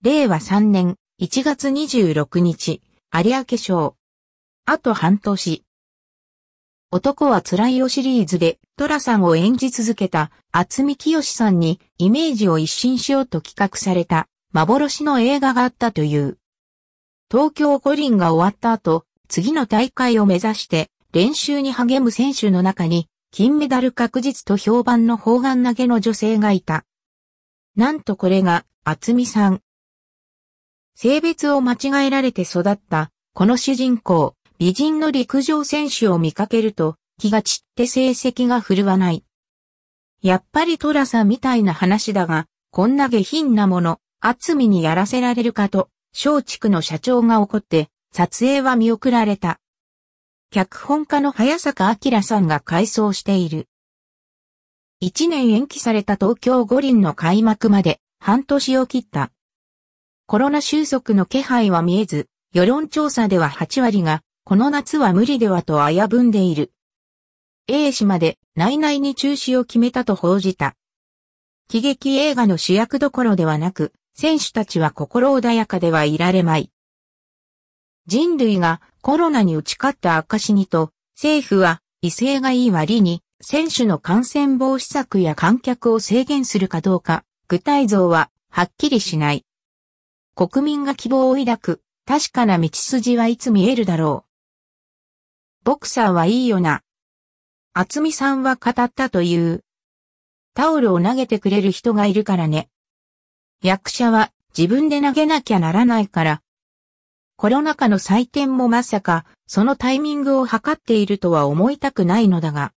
令和3年1月26日、有明賞。あと半年。男はつらいよシリーズで寅さんを演じ続けた渥美清さんにイメージを一新しようと企画された幻の映画があったという。東京五輪が終わった後、次の大会を目指して練習に励む選手の中に金メダル確実と評判の砲丸投げの女性がいた。なんとこれが渥美さん。性別を間違えられて育ったこの主人公、美人の陸上選手を見かけると気が散って成績が振るわない。やっぱり寅さんみたいな話だが、こんな下品なもの、渥美にやらせられるかと、松竹の社長が怒って、撮影は見送られた。脚本家の早坂明さんが回想している。1年延期された東京五輪の開幕まで半年を切った。コロナ収束の気配は見えず、世論調査では8割が、この夏は無理ではと危ぶんでいる。A 氏まで内々に中止を決めたと報じた。喜劇映画の主役どころではなく、選手たちは心穏やかではいられまい。人類がコロナに打ち勝った証にと、政府は威勢がいい割に、選手の感染防止策や観客を制限するかどうか、具体像ははっきりしない。国民が希望を抱く、確かな道筋はいつ見えるだろう。ボクサーはいいよな。渥美さんは語ったという。タオルを投げてくれる人がいるからね。役者は自分で投げなきゃならないから。コロナ禍の祭典もまさかそのタイミングを測っているとは思いたくないのだが。